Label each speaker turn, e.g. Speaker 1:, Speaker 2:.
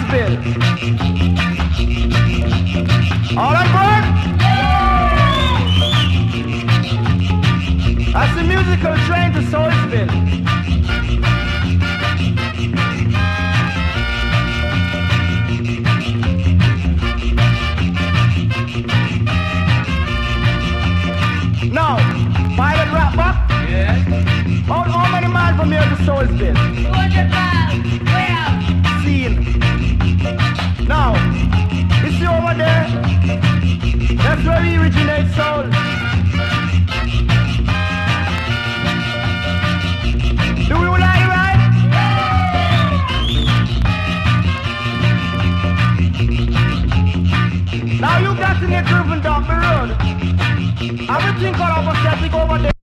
Speaker 1: Soulsville. All on board? That's the musical train to Soulsville. Now, pilot wrap up.
Speaker 2: Yes.
Speaker 1: How many miles from here to Soulsville?
Speaker 2: 200 miles. Where?
Speaker 1: Scene. Now, you see over there? That's where we originate soul. Do we like it right? Now you got to get driven down the road. I will think all of us that we go over there.